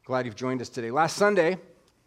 Glad you've joined us today. Last Sunday,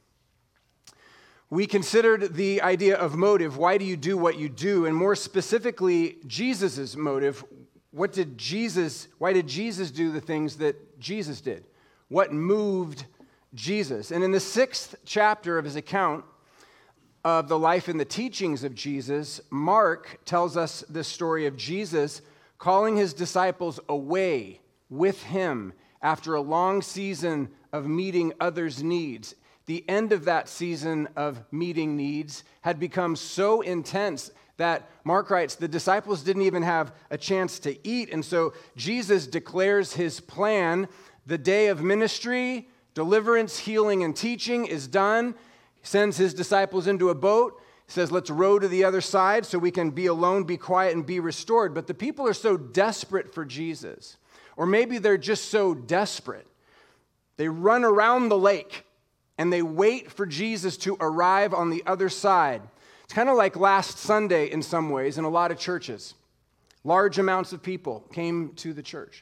we considered the idea of motive. Why do you do what you do? And more specifically, Jesus' motive. Why did Jesus do the things that Jesus did? What moved Jesus? And in the 6th chapter of his account of the life and the teachings of Jesus, Mark tells us the story of Jesus calling his disciples away with him after a long season of meeting others' needs. The end of that season of meeting needs had become so intense that Mark writes, the disciples didn't even have a chance to eat. And so Jesus declares his plan. The day of ministry, deliverance, healing, and teaching is done. He sends his disciples into a boat. He says, let's row to the other side so we can be alone, be quiet, and be restored. But the people are so desperate for Jesus. Or maybe they're just so desperate. They run around the lake and they wait for Jesus to arrive on the other side. It's kind of like last Sunday in some ways in a lot of churches. Large amounts of people came to the church.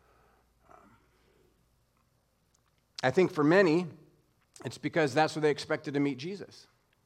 I think for many, it's because that's where they expected to meet Jesus.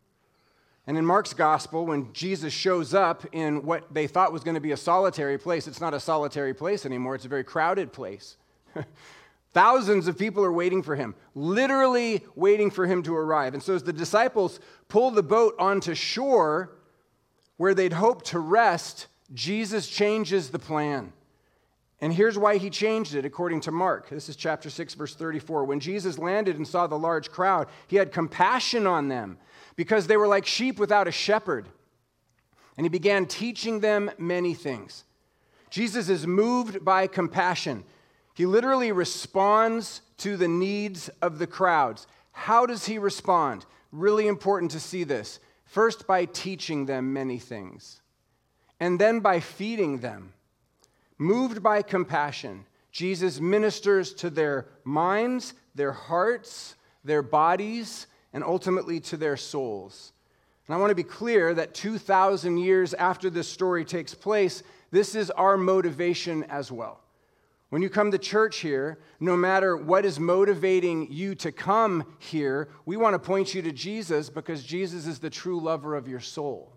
And in Mark's gospel, when Jesus shows up in what they thought was going to be a solitary place, it's not a solitary place anymore. It's a very crowded place. Thousands of people are waiting for him, literally waiting for him to arrive. And so as the disciples pull the boat onto shore where they'd hoped to rest, Jesus changes the plan. And here's why he changed it, according to Mark. This is chapter 6, verse 34. When Jesus landed and saw the large crowd, he had compassion on them because they were like sheep without a shepherd. And he began teaching them many things. Jesus is moved by compassion. He literally responds to the needs of the crowds. How does he respond? Really important to see this. First, by teaching them many things, and then by feeding them. Moved by compassion, Jesus ministers to their minds, their hearts, their bodies, and ultimately to their souls. And I want to be clear that 2,000 years after this story takes place, this is our motivation as well. When you come to church here, no matter what is motivating you to come here, we want to point you to Jesus because Jesus is the true lover of your soul.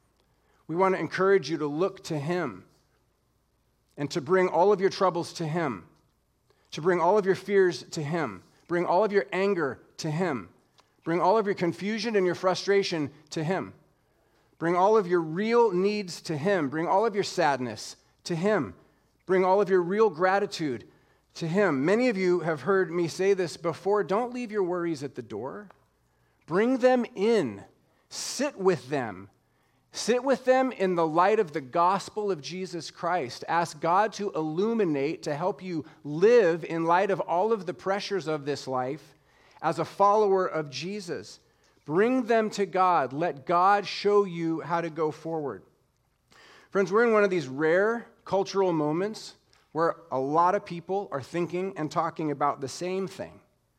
We want to encourage you to look to him and to bring all of your troubles to him, to bring all of your fears to him, bring all of your anger to him, bring all of your confusion and your frustration to him, bring all of your real needs to him, bring all of your sadness to him. Bring all of your real gratitude to him. Many of you have heard me say this before. Don't leave your worries at the door. Bring them in. Sit with them. Sit with them in the light of the gospel of Jesus Christ. Ask God to illuminate, to help you live in light of all of the pressures of this life as a follower of Jesus. Bring them to God. Let God show you how to go forward. Friends, we're in one of these rare cultural moments where a lot of people are thinking and talking about the same thing.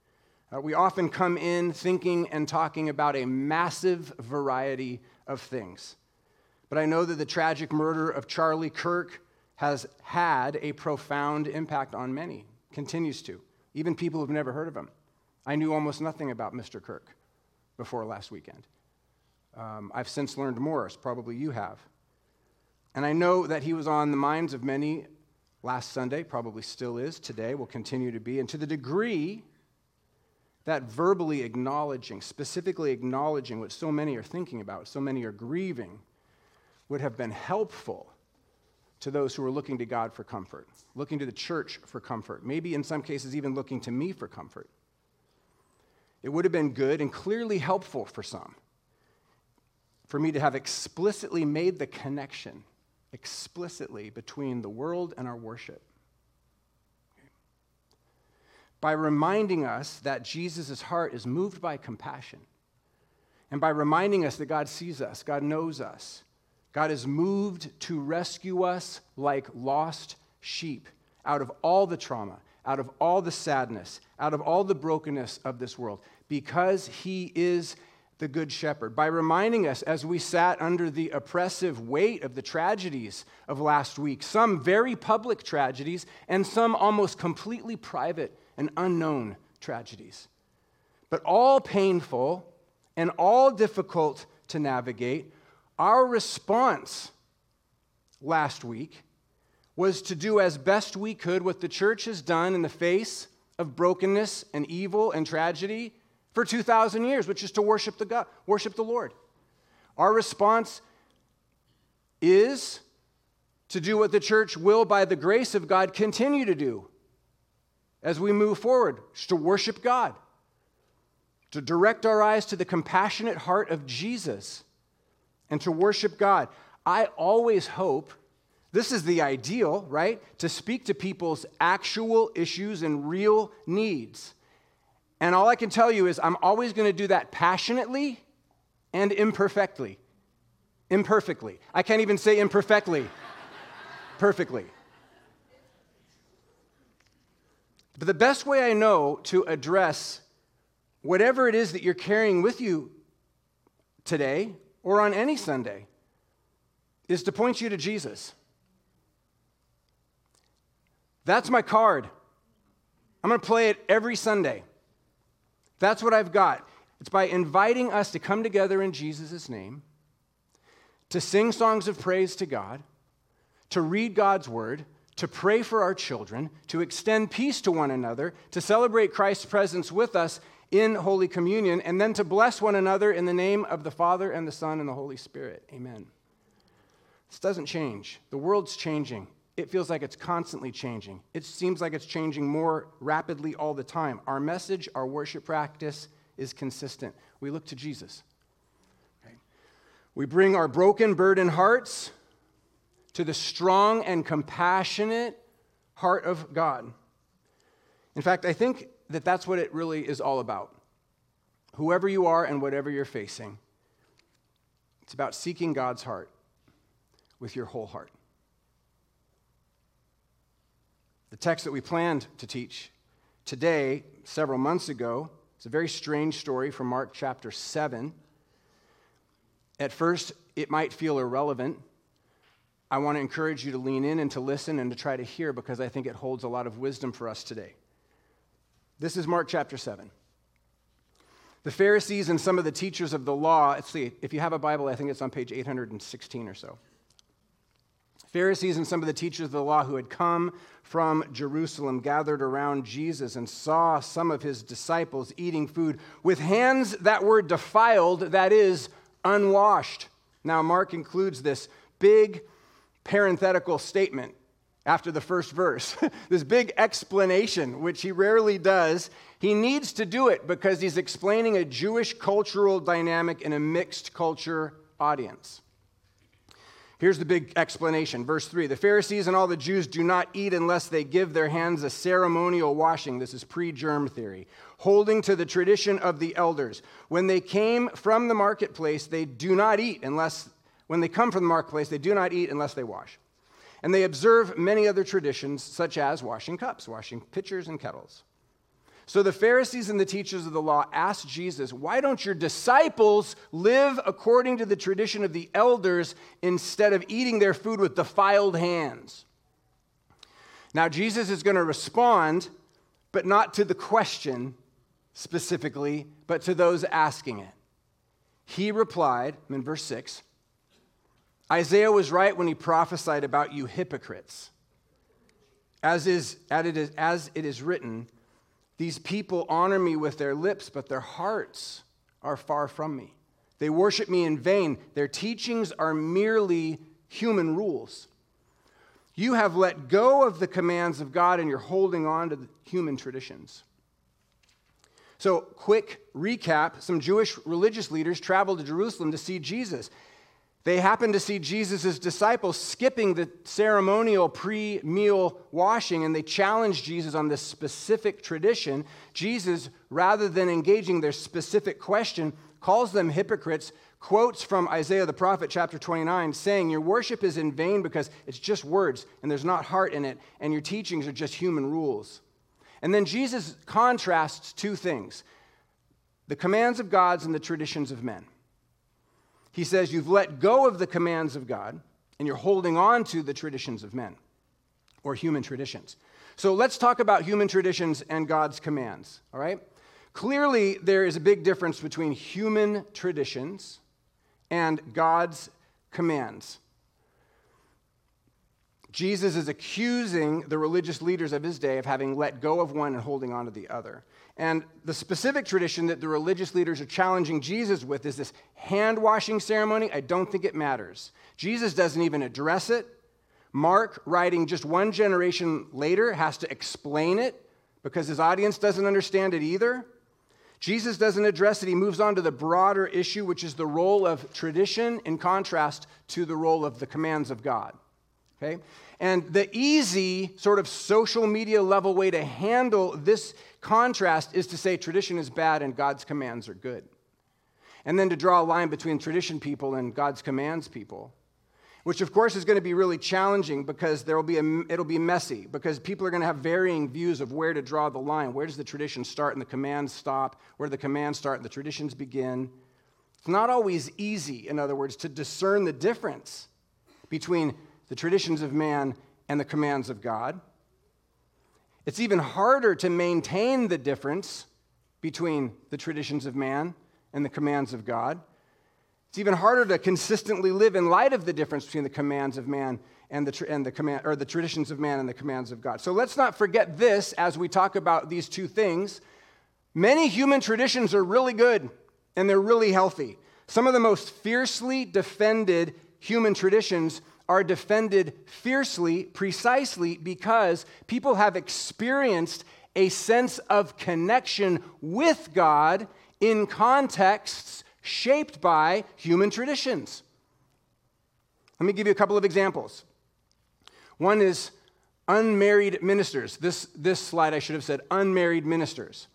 We often come in thinking and talking about a massive variety of things. But I know that the tragic murder of Charlie Kirk has had a profound impact on many, continues to, even people who've never heard of him. I knew almost nothing about Mr. Kirk before last weekend. I've since learned more, as probably you have. And I know that he was on the minds of many last Sunday, probably still is today, will continue to be. And to the degree that verbally acknowledging, specifically acknowledging what so many are thinking about, so many are grieving, would have been helpful to those who are looking to God for comfort, looking to the church for comfort, maybe in some cases even looking to me for comfort. It would have been good and clearly helpful for some for me to have explicitly made the connection explicitly between the world and our worship. By reminding us that Jesus' heart is moved by compassion, and by reminding us that God sees us, God knows us, God is moved to rescue us like lost sheep out of all the trauma, out of all the sadness, out of all the brokenness of this world, because he is the Good Shepherd, by reminding us as we sat under the oppressive weight of the tragedies of last week, some very public tragedies and some almost completely private and unknown tragedies, but all painful and all difficult to navigate. Our response last week was to do as best we could what the church has done in the face of brokenness and evil and tragedy for 2,000 years, which is to worship the Lord. Our response is to do what the church will, by the grace of God, continue to do as we move forward, to worship God, to direct our eyes to the compassionate heart of Jesus, and to worship God. I always hope, this is the ideal, right? To speak to people's actual issues and real needs. And all I can tell you is I'm always going to do that passionately and imperfectly. Imperfectly. I can't even say imperfectly. Perfectly. But the best way I know to address whatever it is that you're carrying with you today or on any Sunday is to point you to Jesus. That's my card. I'm going to play it every Sunday. That's what I've got. It's by inviting us to come together in Jesus' name, to sing songs of praise to God, to read God's word, to pray for our children, to extend peace to one another, to celebrate Christ's presence with us in Holy Communion, and then to bless one another in the name of the Father and the Son and the Holy Spirit. Amen. This doesn't change. The world's changing. It feels like it's constantly changing. It seems like it's changing more rapidly all the time. Our message, our worship practice is consistent. We look to Jesus. Okay. We bring our broken, burdened hearts to the strong and compassionate heart of God. In fact, I think that that's what it really is all about. Whoever you are and whatever you're facing, it's about seeking God's heart with your whole heart. The text that we planned to teach today, several months ago, is a very strange story from Mark chapter 7. At first, it might feel irrelevant. I want to encourage you to lean in and to listen and to try to hear, because I think it holds a lot of wisdom for us today. This is Mark chapter 7. The Pharisees and some of the teachers of the law, let's see, if you have a Bible, I think it's on page 816 or so. Pharisees and some of the teachers of the law who had come from Jerusalem gathered around Jesus and saw some of his disciples eating food with hands that were defiled, that is, unwashed. Now, Mark includes this big parenthetical statement after the first verse, this big explanation, which he rarely does. He needs to do it because he's explaining a Jewish cultural dynamic in a mixed culture audience. Here's the big explanation. Verse 3, the Pharisees and all the Jews do not eat unless they give their hands a ceremonial washing. This is pre-germ theory, holding to the tradition of the elders. When they came from the marketplace, they do not eat unless, when they come from the marketplace, they do not eat unless they wash. And they observe many other traditions, such as washing cups, washing pitchers and kettles. So the Pharisees and the teachers of the law asked Jesus, why don't your disciples live according to the tradition of the elders instead of eating their food with defiled hands? Now, Jesus is going to respond, but not to the question specifically, but to those asking it. He replied, in verse 6, Isaiah was right when he prophesied about you hypocrites. As it is written, these people honor me with their lips, but their hearts are far from me. They worship me in vain. Their teachings are merely human rules. You have let go of the commands of God, and you're holding on to the human traditions. So, quick recap, some Jewish religious leaders traveled to Jerusalem to see Jesus. They happened to see Jesus' disciples skipping the ceremonial pre-meal washing, and they challenged Jesus on this specific tradition. Jesus, rather than engaging their specific question, calls them hypocrites, quotes from Isaiah the prophet, chapter 29, saying, your worship is in vain because it's just words, and there's not heart in it, and your teachings are just human rules. And then Jesus contrasts two things, the commands of God and the traditions of men. He says, you've let go of the commands of God, and you're holding on to the traditions of men, or human traditions. So let's talk about human traditions and God's commands, all right? Clearly, there is a big difference between human traditions and God's commands. Jesus is accusing the religious leaders of his day of having let go of one and holding on to the other. And the specific tradition that the religious leaders are challenging Jesus with is this hand-washing ceremony. I don't think it matters. Jesus doesn't even address it. Mark, writing just one generation later, has to explain it because his audience doesn't understand it either. Jesus doesn't address it. He moves on to the broader issue, which is the role of tradition in contrast to the role of the commands of God. Okay? And the easy sort of social media level way to handle this contrast is to say tradition is bad and God's commands are good. And then to draw a line between tradition people and God's commands people, which of course is going to be really challenging because it'll be messy, because people are going to have varying views of where to draw the line. Where does the tradition start and the commands stop? Where do the commands start and the traditions begin? It's not always easy, in other words, to discern the difference between the traditions of man and the commands of God. It's even harder to maintain the difference between the traditions of man and the commands of God. It's even harder to consistently live in light of the difference between the commands of man and the traditions of man and the commands of God. So let's not forget this as we talk about these two things. Many human traditions are really good and they're really healthy. Some of the most fiercely defended human traditions are defended fiercely precisely because people have experienced a sense of connection with God in contexts shaped by human traditions. Let me give you a couple of examples. One is unmarried ministers. This slide I should have said unmarried ministers.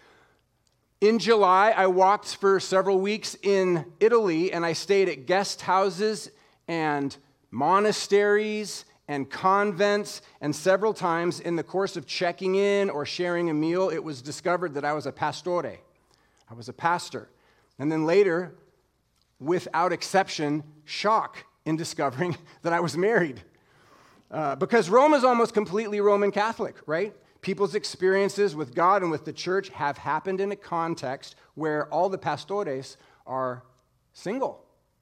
In July, I walked for several weeks in Italy, and I stayed at guest houses and monasteries and convents, and several times in the course of checking in or sharing a meal, it was discovered that I was a pastore. I was a pastor. And then later, without exception, shock in discovering that I was married. Because Rome is almost completely Roman Catholic, right? People's experiences with God and with the church have happened in a context where all the pastores are single.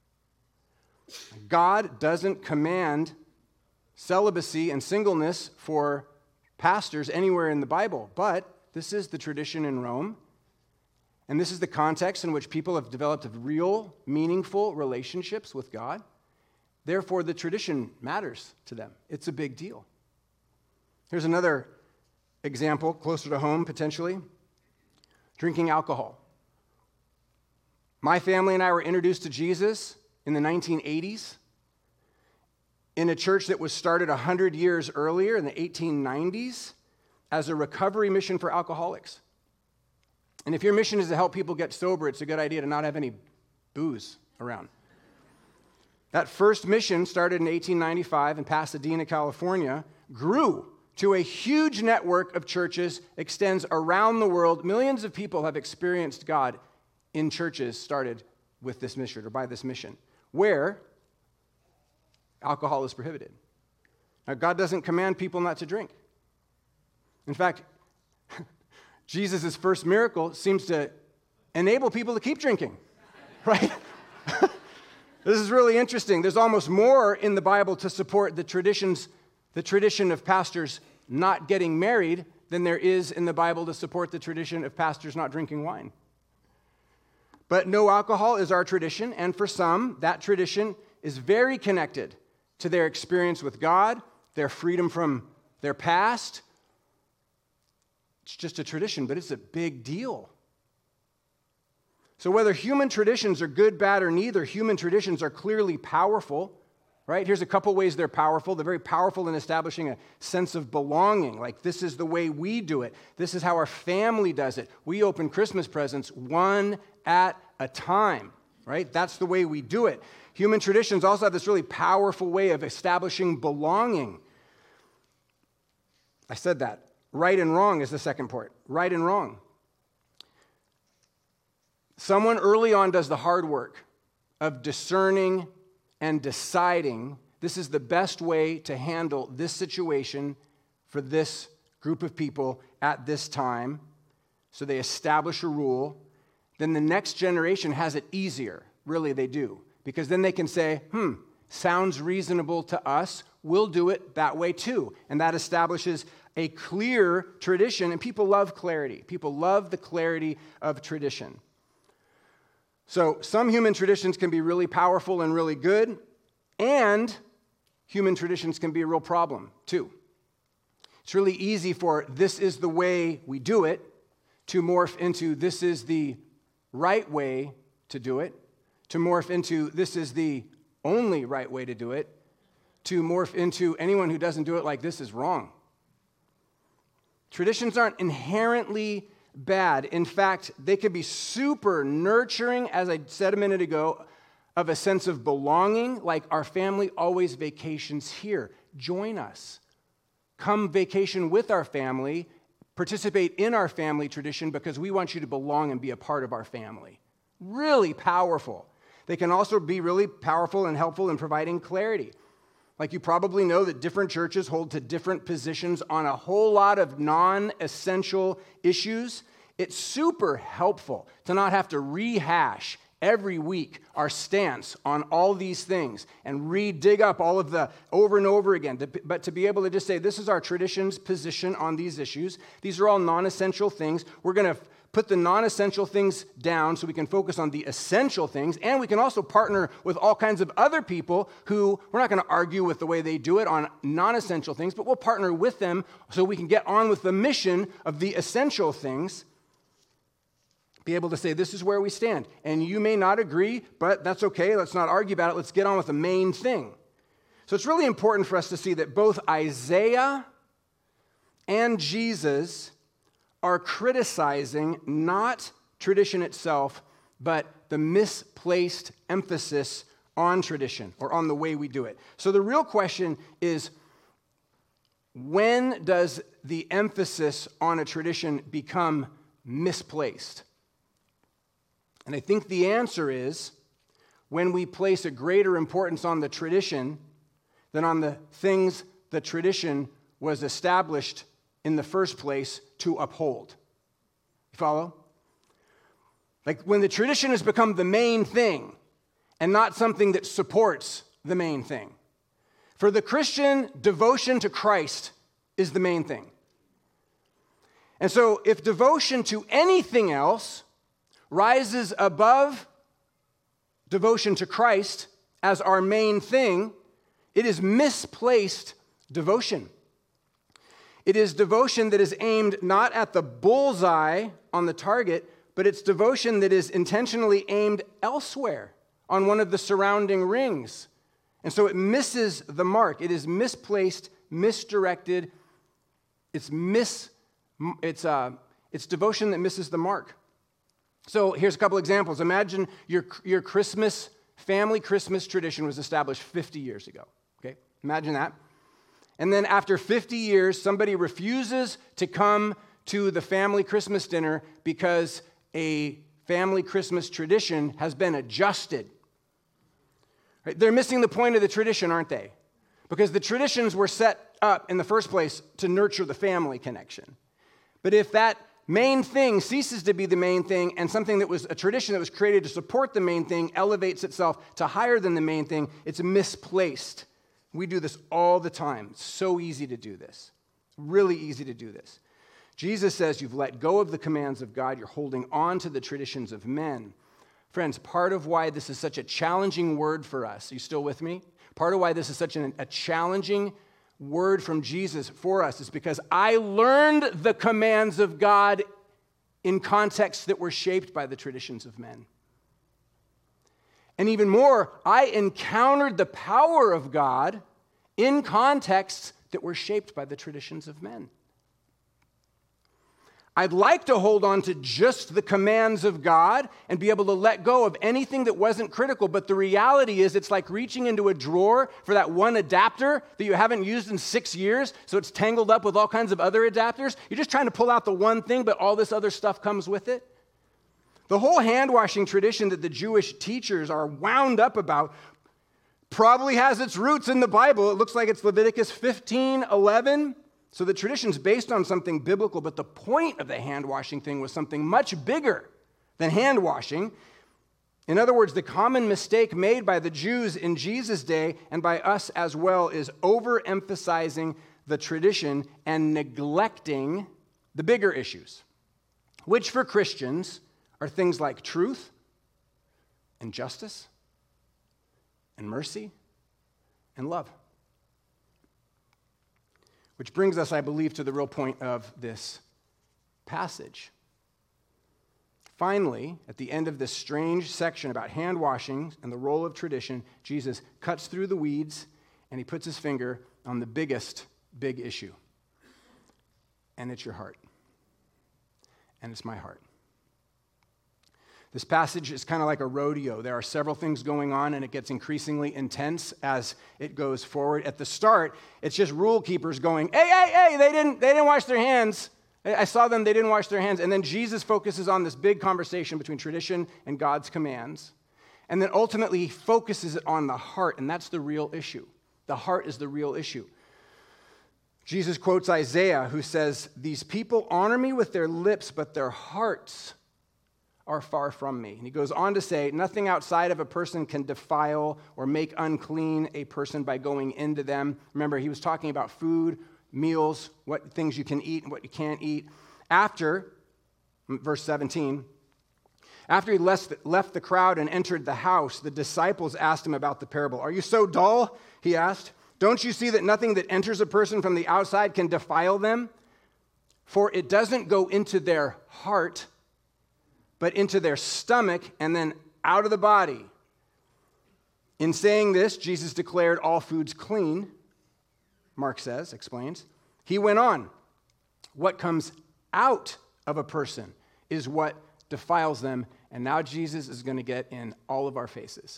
God doesn't command celibacy and singleness for pastors anywhere in the Bible, but this is the tradition in Rome, and this is the context in which people have developed real, meaningful relationships with God. Therefore, the tradition matters to them. It's a big deal. Here's another example, closer to home, potentially. Drinking alcohol. My family and I were introduced to Jesus in the 1980s in a church that was started 100 years earlier in the 1890s as a recovery mission for alcoholics. And if your mission is to help people get sober, it's a good idea to not have any booze around. That first mission started in 1895 in Pasadena, California, grew to a huge network of churches, extends around the world. Millions of people have experienced God in churches started with this mission or by this mission, where alcohol is prohibited. Now, God doesn't command people not to drink. In fact, Jesus' first miracle seems to enable people to keep drinking, right? This is really interesting. There's almost more in the Bible to support the tradition of pastors not getting married than there is in the Bible to support the tradition of pastors not drinking wine. But no alcohol is our tradition, and for some, that tradition is very connected to their experience with God, their freedom from their past. It's just a tradition, but it's a big deal. So whether human traditions are good, bad, or neither, human traditions are clearly powerful, right? Here's a couple ways they're powerful. They're very powerful in establishing a sense of belonging, like this is the way we do it. This is how our family does it. We open Christmas presents one at a time, right? That's the way we do it. Human traditions also have this really powerful way of establishing belonging. I said that. Right and wrong is the second part. Right and wrong. Someone early on does the hard work of discerning and deciding this is the best way to handle this situation for this group of people at this time, so they establish a rule, then the next generation has it easier. Really, they do. Because then they can say, sounds reasonable to us, we'll do it that way too. And that establishes a clear tradition, and people love clarity. People love the clarity of tradition. So some human traditions can be really powerful and really good, and human traditions can be a real problem too. It's really easy for this is the way we do it to morph into this is the right way to do it, to morph into this is the only right way to do it, to morph into anyone who doesn't do it like this is wrong. Traditions aren't inherently bad. In fact, they could be super nurturing, as I said a minute ago, of a sense of belonging, like our family always vacations here. Join us. Come vacation with our family, participate in our family tradition because we want you to belong and be a part of our family. Really powerful. They can also be really powerful and helpful in providing clarity. Like you probably know that different churches hold to different positions on a whole lot of non-essential issues. It's super helpful to not have to rehash every week our stance on all these things and dig up all of the over and over again, but to be able to just say, this is our tradition's position on these issues. These are all non-essential things. We're going to put the non-essential things down so we can focus on the essential things, and we can also partner with all kinds of other people who we're not going to argue with the way they do it on non-essential things, but we'll partner with them so we can get on with the mission of the essential things. Be able to say, this is where we stand. And you may not agree, but that's okay. Let's not argue about it. Let's get on with the main thing. So it's really important for us to see that both Isaiah and Jesus are criticizing not tradition itself, but the misplaced emphasis on tradition or on the way we do it. So the real question is, when does the emphasis on a tradition become misplaced? And I think the answer is when we place a greater importance on the tradition than on the things the tradition was established in the first place to uphold. You follow? Like when the tradition has become the main thing and not something that supports the main thing. For the Christian, devotion to Christ is the main thing. And so if devotion to anything else rises above devotion to Christ as our main thing, it is misplaced devotion. It is devotion that is aimed not at the bullseye on the target, but it's devotion that is intentionally aimed elsewhere on one of the surrounding rings. And so it misses the mark. It is misplaced, misdirected. It's devotion that misses the mark. So here's a couple examples. Imagine your family Christmas tradition was established 50 years ago. Okay, imagine that. And then after 50 years, somebody refuses to come to the family Christmas dinner because a family Christmas tradition has been adjusted. Right? They're missing the point of the tradition, aren't they? Because the traditions were set up in the first place to nurture the family connection. But if that main thing ceases to be the main thing and something that was a tradition that was created to support the main thing elevates itself to higher than the main thing, it's misplaced. We do this all the time. It's so easy to do this. Really easy to do this. Jesus says you've let go of the commands of God. You're holding on to the traditions of men. Friends, part of why this is such a challenging word for us, are you still with me? Part of why this is such a challenging word from Jesus for us is because I learned the commands of God in contexts that were shaped by the traditions of men. And even more, I encountered the power of God in contexts that were shaped by the traditions of men. I'd like to hold on to just the commands of God and be able to let go of anything that wasn't critical, but the reality is it's like reaching into a drawer for that one adapter that you haven't used in 6 years, so it's tangled up with all kinds of other adapters. You're just trying to pull out the one thing, but all this other stuff comes with it. The whole hand-washing tradition that the Jewish teachers are wound up about probably has its roots in the Bible. It looks like it's Leviticus 15:11. So the tradition's based on something biblical, but the point of the hand washing thing was something much bigger than hand washing. In other words, the common mistake made by the Jews in Jesus' day and by us as well is overemphasizing the tradition and neglecting the bigger issues, which for Christians are things like truth and justice and mercy and love. Which brings us, I believe, to the real point of this passage. Finally, at the end of this strange section about hand washing and the role of tradition, Jesus cuts through the weeds and he puts his finger on the biggest big issue. And it's your heart. And it's my heart. This passage is kind of like a rodeo. There are several things going on, and it gets increasingly intense as it goes forward. At the start, it's just rule keepers going, hey, they didn't wash their hands. I saw them, they didn't wash their hands. And then Jesus focuses on this big conversation between tradition and God's commands. And then ultimately, he focuses it on the heart, and that's the real issue. The heart is the real issue. Jesus quotes Isaiah, who says, "These people honor me with their lips, but their hearts are far from me." And he goes on to say, nothing outside of a person can defile or make unclean a person by going into them. Remember, he was talking about food, meals, what things you can eat and what you can't eat. After, verse 17, after he left the crowd and entered the house, the disciples asked him about the parable. "Are you so dull?" he asked. "Don't you see that nothing that enters a person from the outside can defile them? For it doesn't go into their heart, but into their stomach and then out of the body." In saying this, Jesus declared all foods clean, Mark says, explains. He went on, what comes out of a person is what defiles them. And now Jesus is going to get in all of our faces,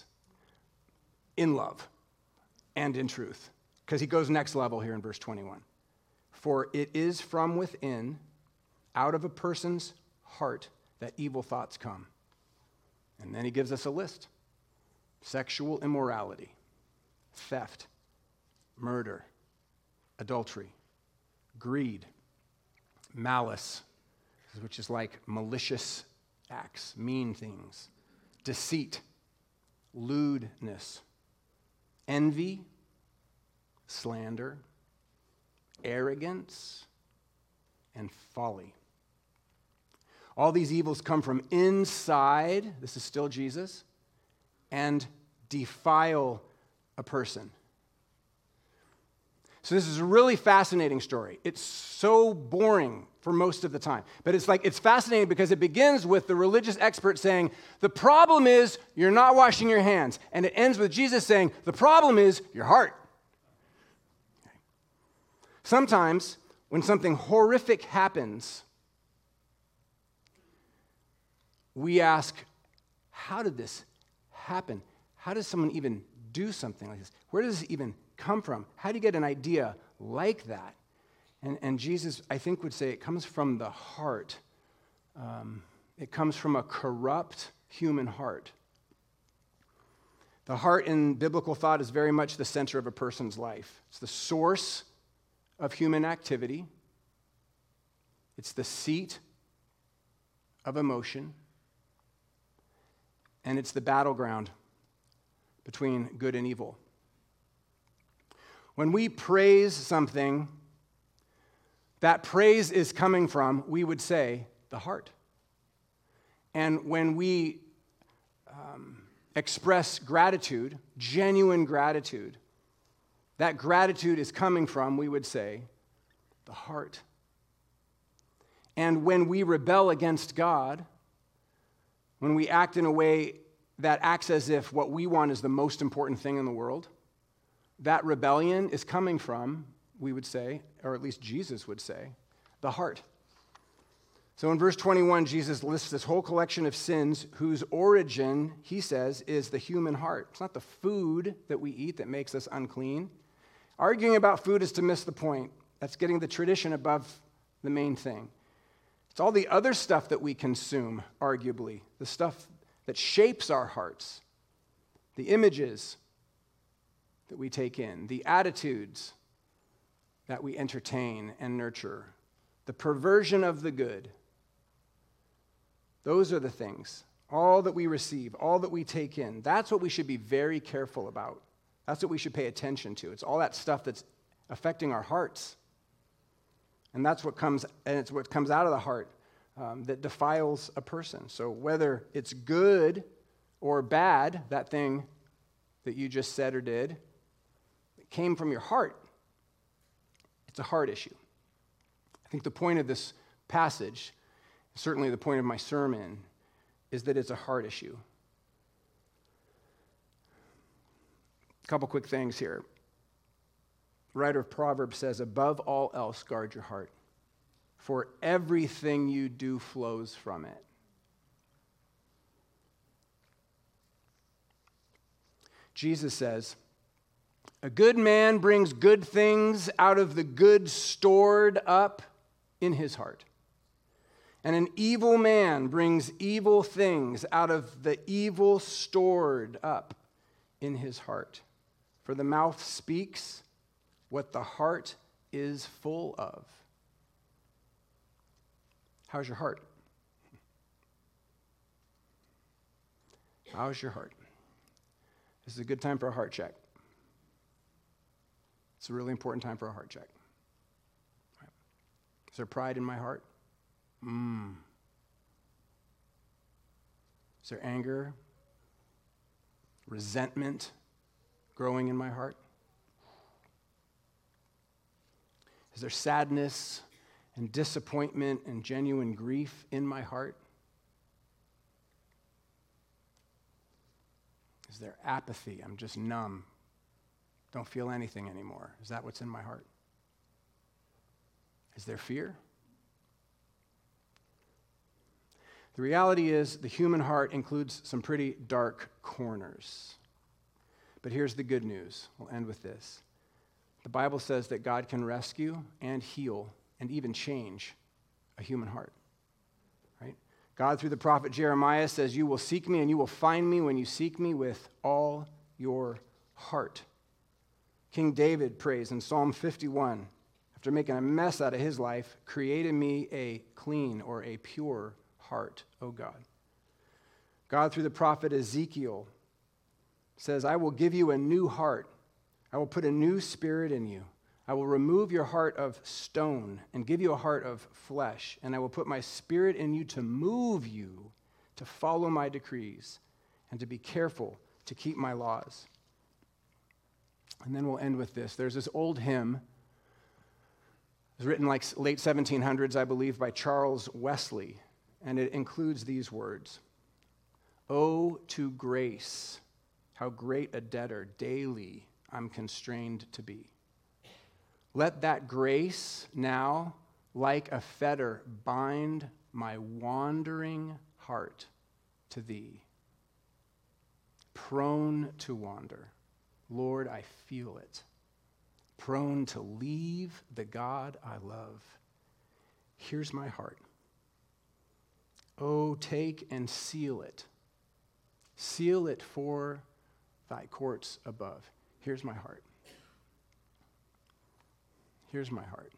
in love and in truth, because he goes next level here in verse 21. "For it is from within, out of a person's heart, that evil thoughts come." And then he gives us a list: sexual immorality, theft, murder, adultery, greed, malice, which is like malicious acts, mean things, deceit, lewdness, envy, slander, arrogance, and folly. All these evils come from inside, this is still Jesus, and defile a person. So this is a really fascinating story. It's so boring for most of the time. But it's fascinating because it begins with the religious expert saying, the problem is you're not washing your hands. And it ends with Jesus saying, the problem is your heart. Sometimes when something horrific happens, we ask, how did this happen? How does someone even do something like this? Where does this even come from? How do you get an idea like that? And Jesus, I think, would say it comes from the heart. It comes from a corrupt human heart. The heart in biblical thought is very much the center of a person's life. It's the source of human activity. It's the seat of emotion. And it's the battleground between good and evil. When we praise something, that praise is coming from, we would say, the heart. And when we express gratitude, genuine gratitude, that gratitude is coming from, we would say, the heart. And when we rebel against God, when we act in a way that acts as if what we want is the most important thing in the world, that rebellion is coming from, we would say, or at least Jesus would say, the heart. So in verse 21, Jesus lists this whole collection of sins whose origin, he says, is the human heart. It's not the food that we eat that makes us unclean. Arguing about food is to miss the point. That's getting the tradition above the main thing. It's all the other stuff that we consume, arguably, the stuff that shapes our hearts, the images that we take in, the attitudes that we entertain and nurture, the perversion of the good. Those are the things, all that we receive, all that we take in. That's what we should be very careful about. That's what we should pay attention to. It's all that stuff that's affecting our hearts. And it's what comes out of the heart that defiles a person. So whether it's good or bad, that thing that you just said or did, it came from your heart. It's a heart issue. I think the point of this passage, certainly the point of my sermon, is that it's a heart issue. A couple quick things here. The writer of Proverbs says, above all else, guard your heart, for everything you do flows from it. Jesus says, a good man brings good things out of the good stored up in his heart. And an evil man brings evil things out of the evil stored up in his heart. For the mouth speaks what the heart is full of. How's your heart? How's your heart? This is a good time for a heart check. It's a really important time for a heart check. Is there pride in my heart? Is there anger, resentment growing in my heart? Is there sadness and disappointment and genuine grief in my heart? Is there apathy? I'm just numb. Don't feel anything anymore. Is that what's in my heart? Is there fear? The reality is the human heart includes some pretty dark corners. But here's the good news. We'll end with this. The Bible says that God can rescue and heal and even change a human heart. Right? God, through the prophet Jeremiah, says, you will seek me and you will find me when you seek me with all your heart. King David prays in Psalm 51, after making a mess out of his life, create in me a clean or a pure heart, O God. God, through the prophet Ezekiel, says, I will give you a new heart. I will put a new spirit in you. I will remove your heart of stone and give you a heart of flesh, and I will put my spirit in you to move you to follow my decrees and to be careful to keep my laws. And then we'll end with this. There's this old hymn. It was written like late 1700s, I believe, by Charles Wesley, and it includes these words. Oh, to grace, how great a debtor daily I'm constrained to be. Let that grace now, like a fetter, bind my wandering heart to thee. Prone to wander, Lord, I feel it. Prone to leave the God I love. Here's my heart. Oh, take and seal it. Seal it for thy courts above. Here's my heart. Here's my heart.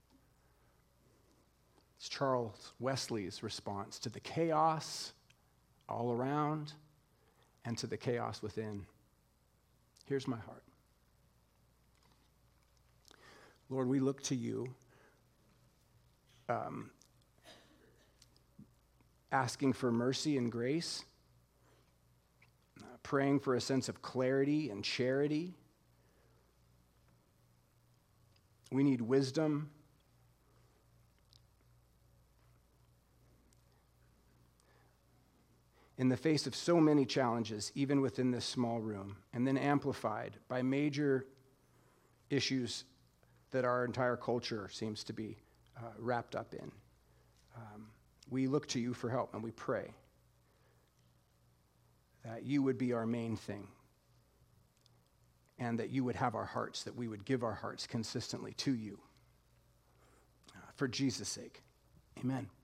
It's Charles Wesley's response to the chaos all around and to the chaos within. Here's my heart. Lord, we look to you, asking for mercy and grace, praying for a sense of clarity and charity. We need wisdom. In the face of so many challenges, even within this small room, and then amplified by major issues that our entire culture seems to be wrapped up in. We look to you for help, and we pray that you would be our main thing, and that you would have our hearts, that we would give our hearts consistently to you. For Jesus' sake, amen.